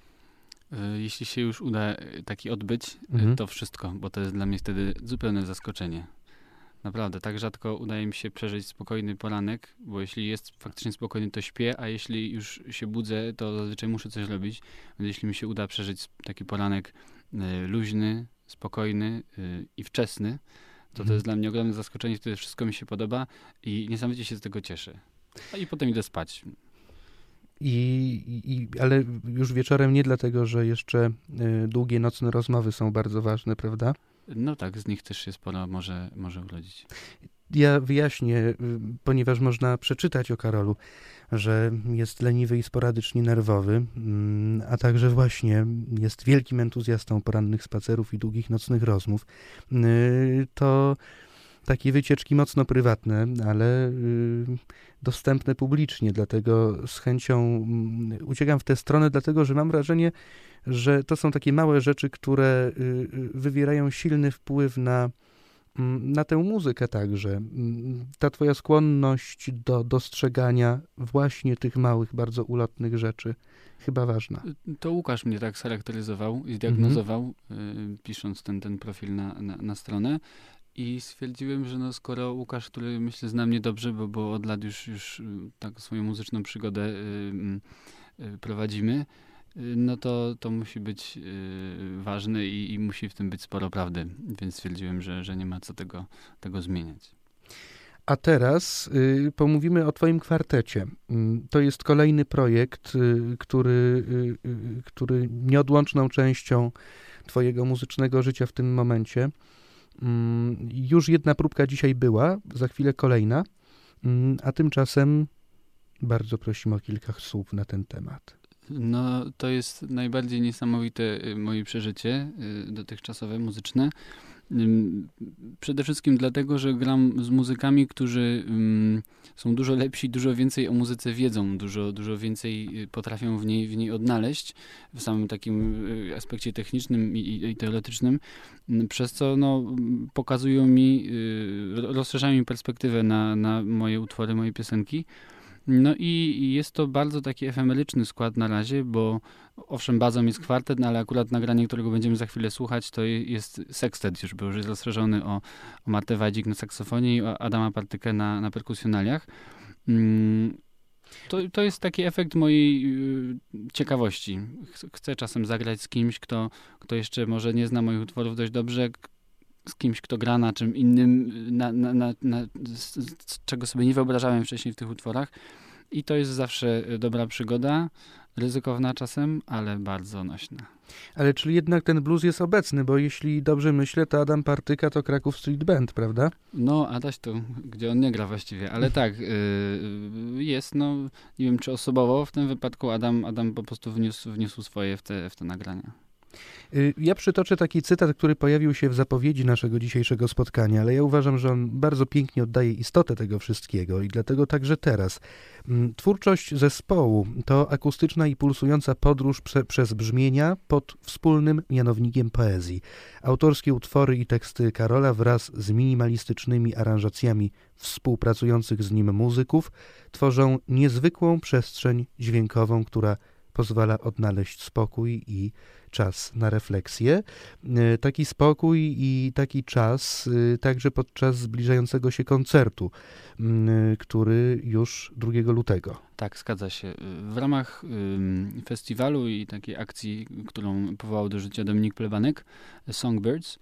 Y, jeśli się już uda taki odbyć, Mhm. y, to wszystko, bo to jest dla mnie wtedy zupełne zaskoczenie. Naprawdę, tak rzadko udaje mi się przeżyć spokojny poranek, bo jeśli jest faktycznie spokojny, to śpię, a jeśli już się budzę, to zazwyczaj muszę coś robić. Więc jeśli mi się uda przeżyć taki poranek y, luźny, spokojny y, i wczesny, to Mhm. to jest dla mnie ogromne zaskoczenie, wtedy wszystko mi się podoba i niesamowicie się z tego cieszę. A i potem idę spać. I, i, ale już wieczorem nie dlatego, że jeszcze y, długie nocne rozmowy są bardzo ważne, prawda? No tak, z nich też się sporo może, może urodzić. Ja wyjaśnię, y, ponieważ można przeczytać o Karolu, że jest leniwy i sporadycznie nerwowy, mm, a także właśnie jest wielkim entuzjastą porannych spacerów i długich nocnych rozmów. Y, To takie wycieczki mocno prywatne, ale y, dostępne publicznie, dlatego z chęcią mm, uciekam w tę stronę, dlatego że mam wrażenie, że to są takie małe rzeczy, które y, y, wywierają silny wpływ na, mm, na tę muzykę także. Mm, Ta twoja skłonność do dostrzegania właśnie tych małych, bardzo ulotnych rzeczy chyba ważna. To Łukasz mnie tak scharakteryzował i zdiagnozował, y, pisząc ten, ten profil na, na, na stronę. I stwierdziłem, że no skoro Łukasz, który myślę zna mnie dobrze, bo, bo od lat już, już y, tak swoją muzyczną przygodę y, y, prowadzimy, y, no to, to musi być y, ważny i, i musi w tym być sporo prawdy. Więc stwierdziłem, że, że nie ma co tego, tego zmieniać. A teraz y, pomówimy o twoim kwartecie. Y, to jest kolejny projekt, y, który, y, y, który nieodłączną częścią twojego muzycznego życia w tym momencie. Mm, Już jedna próbka dzisiaj była, za chwilę kolejna, mm, a tymczasem bardzo prosimy o kilka słów na ten temat. No to jest najbardziej niesamowite y, moje przeżycie y, dotychczasowe, muzyczne. Ym, Przede wszystkim dlatego, że gram z muzykami, którzy ym, są dużo lepsi, dużo więcej o muzyce wiedzą, dużo, dużo więcej y, potrafią w niej, w niej odnaleźć w samym takim y, aspekcie technicznym i, i, i teoretycznym, Ym, przez co no, ym, pokazują mi, y, ro- rozszerzają mi perspektywę na, na moje utwory, moje piosenki. No i i jest to bardzo taki efemeryczny skład na razie, bo owszem, bazą jest kwartet, no ale akurat nagranie, którego będziemy za chwilę słuchać, to je- jest sekstet już, bo już jest rozszerzony o, o Martę Wajdzik na saksofonie i o Adama Partykę na, na perkusjonaliach. Mm, To, to jest taki efekt mojej y, ciekawości. Ch- Chcę czasem zagrać z kimś, kto, kto jeszcze może nie zna moich utworów dość dobrze, k- z kimś, kto gra na czym innym, na, na, na, na, z, z czego sobie nie wyobrażałem wcześniej w tych utworach. I to jest zawsze y, dobra przygoda, ryzykowna czasem, ale bardzo nośna. Ale czyli jednak ten blues jest obecny, bo jeśli dobrze myślę, to Adam Partyka to Kraków Street Band, prawda? No, Adaś to, gdzie on nie gra właściwie, ale tak, y, y, jest, no, nie wiem czy osobowo, w tym wypadku Adam, Adam po prostu wniósł, wniósł swoje w te, w te nagrania. Y, Ja przytoczę taki cytat, który pojawił się w zapowiedzi naszego dzisiejszego spotkania, ale ja uważam, że on bardzo pięknie oddaje istotę tego wszystkiego i dlatego także teraz. Mm, Twórczość zespołu to akustyczna i pulsująca podróż prze, przez brzmienia pod wspólnym mianownikiem poezji. Autorskie utwory i teksty Karola wraz z minimalistycznymi aranżacjami współpracujących z nim muzyków tworzą niezwykłą przestrzeń dźwiękową, która pozwala odnaleźć spokój i czas na refleksję. Y, Taki spokój i taki czas y, także podczas zbliżającego się koncertu, y, który już drugiego lutego. Tak, zgadza się. W ramach ym, festiwalu i takiej akcji, którą powołał do życia Dominik Plebanek, Songbirds,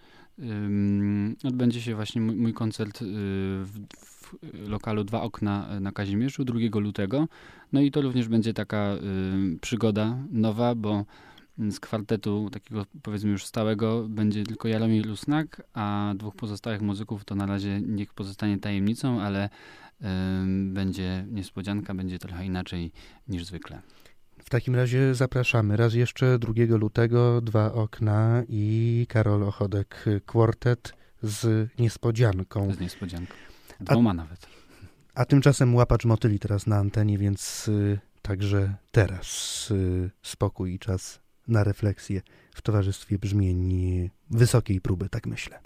ym, odbędzie się właśnie mój, mój koncert y, w, w lokalu Dwa Okna na Kazimierzu drugiego lutego. No i to również będzie taka y, przygoda nowa, bo z kwartetu takiego powiedzmy już stałego będzie tylko Jaromir Rusnak, a dwóch pozostałych muzyków to na razie niech pozostanie tajemnicą, ale ym, będzie niespodzianka, będzie trochę inaczej niż zwykle. W takim razie zapraszamy raz jeszcze drugiego lutego, Dwa Okna i Karol Ochodek Quartet z niespodzianką. Z niespodzianką. Dwoma a, nawet. A tymczasem łapacz motyli teraz na antenie, więc y, także teraz y, spokój i czas na refleksję w towarzystwie brzmień wysokiej próby, tak myślę.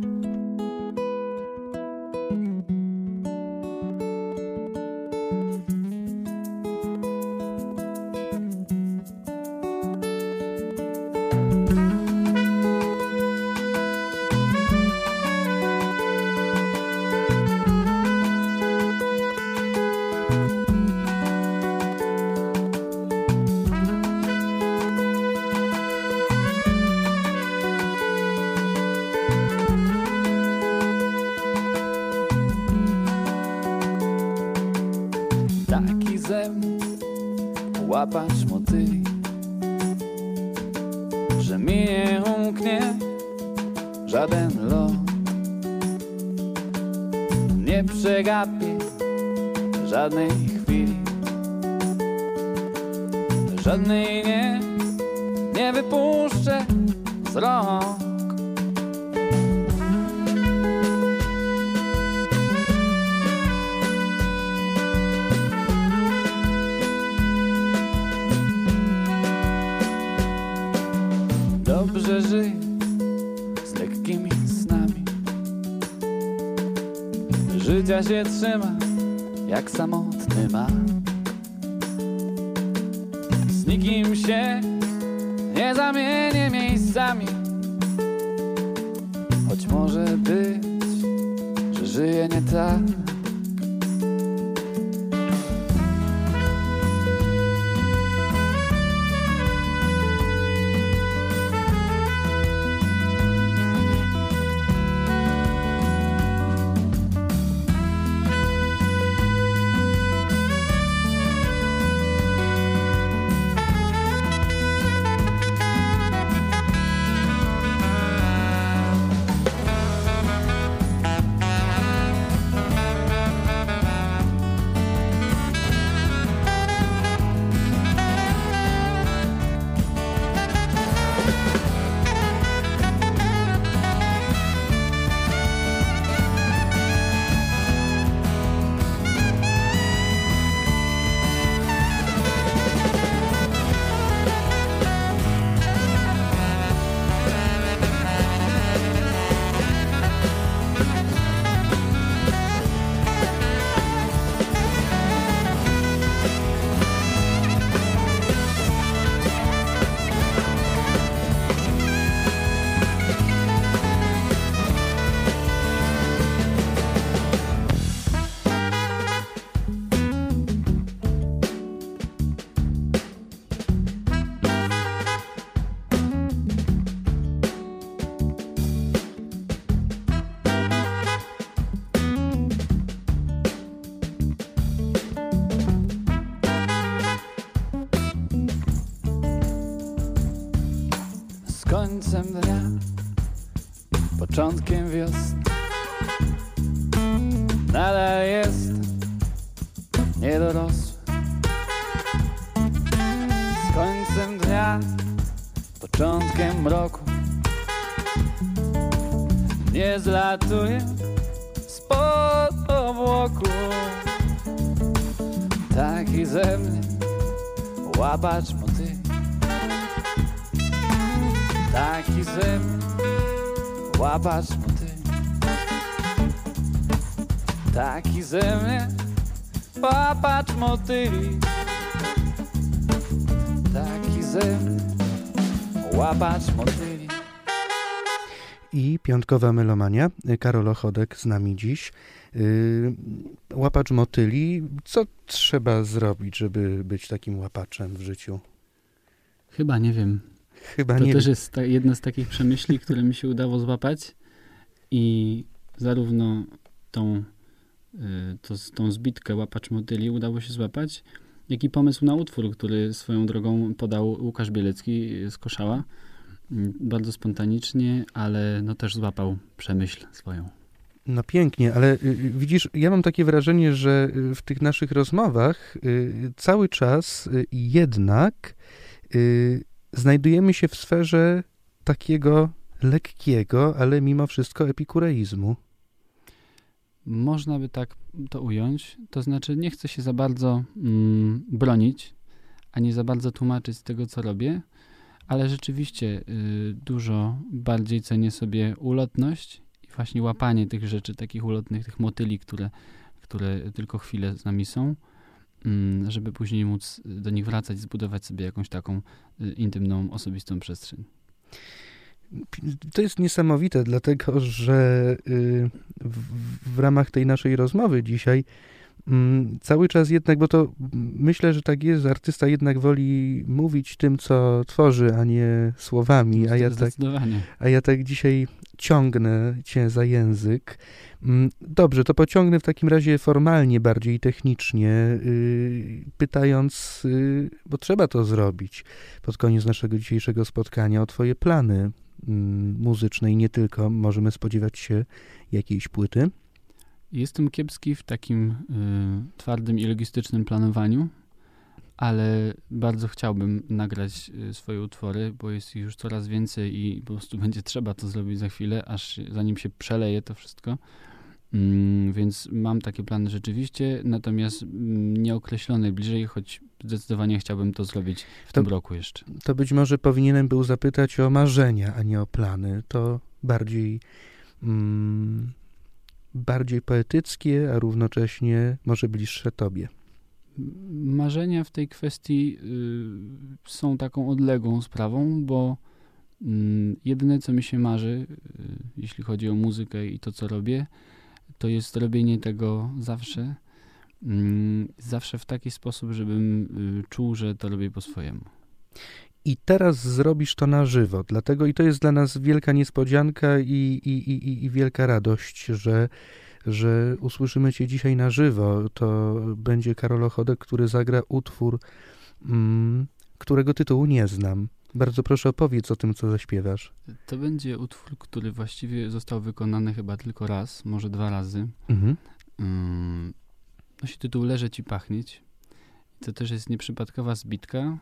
Łapacz motyli, że mi nie umknie żaden lot. Nie przegapię żadnej chwili, żadnej nie, nie wypuszczę z rąk. Dobrze żyj z lekkimi snami, życia się trzyma jak samotny mak. Z nikim się nie zamienię miejscami, choć może być, że żyję nie tak. Końcem dnia, początkiem wiosny, nadal jest niedorosły. Z końcem dnia, początkiem roku, nie zlatuje spod obłoku. Taki ze mnie łapacz motyli, taki ze mnie łapacz motyli, taki ze mnie łapacz motyli, taki ze mnie łapacz motyli. I piątkowa melomania. Karol Ochodek z nami dziś. Yy, łapacz motyli. Co trzeba zrobić, żeby być takim łapaczem w życiu? Chyba nie wiem. Chyba to nie też wiem. jest ta, jedna z takich przemyśli, które mi się udało złapać i zarówno tą, y, to, tą zbitkę Łapacz motyli udało się złapać, jak i pomysł na utwór, który swoją drogą podał Łukasz Bielecki z Koszała. Bardzo spontanicznie, ale no też złapał przemyśl swoją. No pięknie, ale y, widzisz, ja mam takie wrażenie, że w tych naszych rozmowach y, cały czas y, jednak y, znajdujemy się w sferze takiego lekkiego, ale mimo wszystko epikureizmu. Można by tak to ująć. To znaczy nie chcę się za bardzo mm, bronić, ani za bardzo tłumaczyć z tego, co robię, ale rzeczywiście y, dużo bardziej cenię sobie ulotność i właśnie łapanie tych rzeczy, takich ulotnych, tych motyli, które, które tylko chwilę z nami są, y, żeby później móc do nich wracać, zbudować sobie jakąś taką y, intymną, osobistą przestrzeń. To jest niesamowite, dlatego że y, w, w ramach tej naszej rozmowy dzisiaj cały czas jednak, bo to myślę, że tak jest, że artysta jednak woli mówić tym, co tworzy, a nie słowami, a ja tak, a ja tak dzisiaj ciągnę cię za język. Dobrze, to pociągnę w takim razie formalnie, bardziej technicznie, pytając, bo trzeba to zrobić pod koniec naszego dzisiejszego spotkania, o twoje plany muzyczne i nie tylko. Możemy spodziewać się jakiejś płyty? Jestem kiepski w takim y, twardym i logistycznym planowaniu, ale bardzo chciałbym nagrać y, swoje utwory, bo jest ich już coraz więcej i po prostu będzie trzeba to zrobić za chwilę, aż zanim się przeleje to wszystko. Mm, więc mam takie plany rzeczywiście, natomiast mm, nieokreślone bliżej, choć zdecydowanie chciałbym to zrobić w to, tym roku jeszcze. To być może powinienem był zapytać o marzenia, a nie o plany. To bardziej... Mm, bardziej poetyckie, a równocześnie może bliższe tobie. Marzenia w tej kwestii y, są taką odległą sprawą, bo y, jedyne, co mi się marzy, y, jeśli chodzi o muzykę i to, co robię, to jest robienie tego zawsze, y, zawsze w taki sposób, żebym y, czuł, że to robię po swojemu. I teraz zrobisz to na żywo, dlatego i to jest dla nas wielka niespodzianka i, i, i, i wielka radość, że, że usłyszymy cię dzisiaj na żywo. To będzie Karol Ochodek, który zagra utwór, mm, którego tytułu nie znam. Bardzo proszę, opowiedz o tym, co zaśpiewasz. To będzie utwór, który właściwie został wykonany chyba tylko raz, może dwa razy. Mhm. Um, nosi tytuł Leżeć ci pachnieć. To też jest nieprzypadkowa zbitka,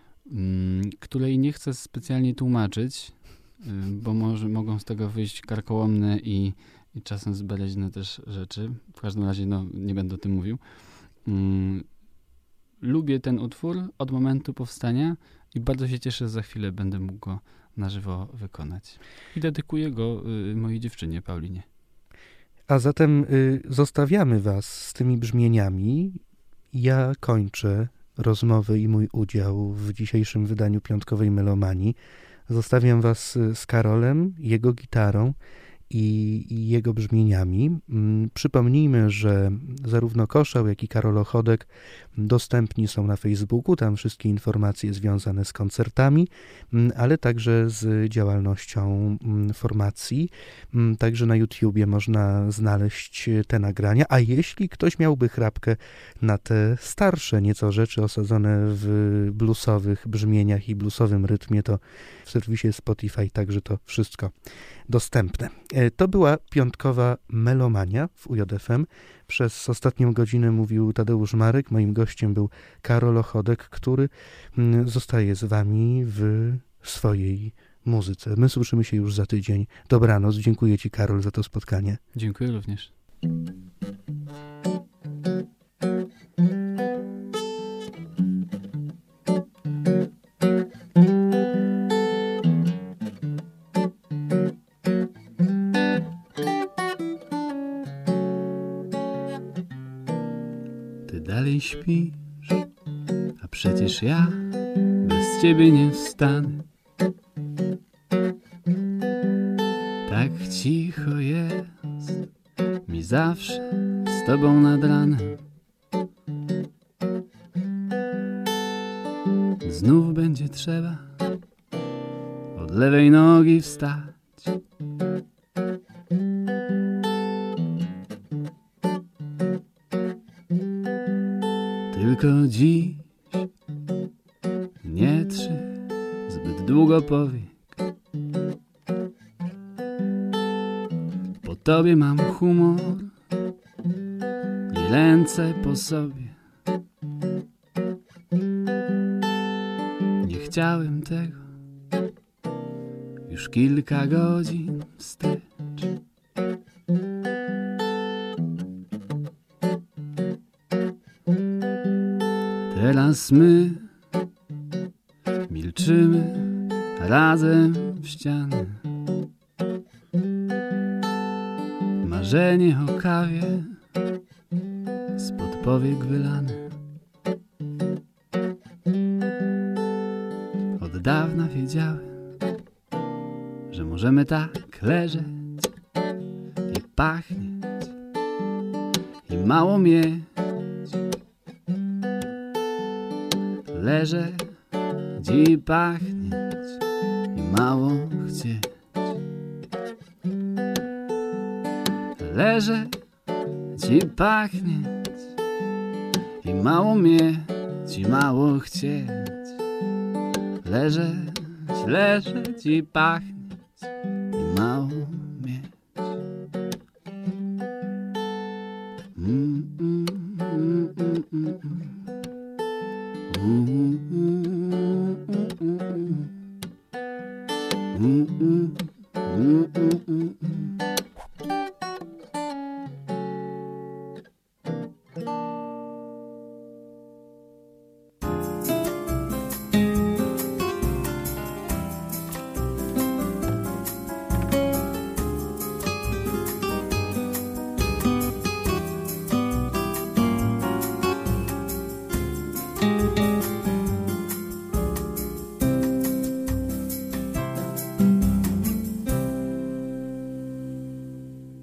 której nie chcę specjalnie tłumaczyć, bo może mogą z tego wyjść karkołomne i, i czasem zbeleźne też rzeczy. W każdym razie no, nie będę o tym mówił. Um, lubię ten utwór od momentu powstania i bardzo się cieszę, że za chwilę będę mógł go na żywo wykonać. I dedykuję go y, mojej dziewczynie, Paulinie. A zatem y, zostawiamy was z tymi brzmieniami. Ja kończę rozmowę i mój udział w dzisiejszym wydaniu Piątkowej Melomanii. Zostawiam was z Karolem, jego gitarą i, i jego brzmieniami. Przypomnijmy, że zarówno Koszał, jak i Karol Ochodek dostępni są na Facebooku, tam wszystkie informacje związane z koncertami, ale także z działalnością formacji. Także na YouTubie można znaleźć te nagrania, a jeśli ktoś miałby chrapkę na te starsze nieco rzeczy osadzone w bluesowych brzmieniach i bluesowym rytmie, to w serwisie Spotify także to wszystko dostępne. To była Piątkowa Melomania w U J F M. Przez ostatnią godzinę mówił Tadeusz Marek. Moim gościem był Karol Ochodek, który zostaje z wami w swojej muzyce. My słyszymy się już za tydzień. Dobranoc. Dziękuję ci, Karol, za to spotkanie. Dziękuję również. Dalej śpisz, a przecież ja bez ciebie nie wstanę. Tak cicho jest mi zawsze z tobą nad ranem. Znów będzie trzeba od lewej nogi wstać. Tylko dziś nie trzy zbyt długo powiek. Po tobie mam humor i ręce po sobie. Nie chciałem tego już kilka godzin wstecz. teraz my milczymy razem w ściany. Marzenie o kawie spod powiek wylane. Od dawna wiedziałem, że możemy tak leżeć i pachnieć i mało mieć. Leżeć i pachnieć i mało chcieć. Leżeć i pachnieć i mało mieć i mało chcieć. Leżeć, leżeć i pachnieć i mało mieć. Mm, mm, mm, mm, mm. Mm, mm, mm, mm, mm. Mm, mm, mm, mm, mm.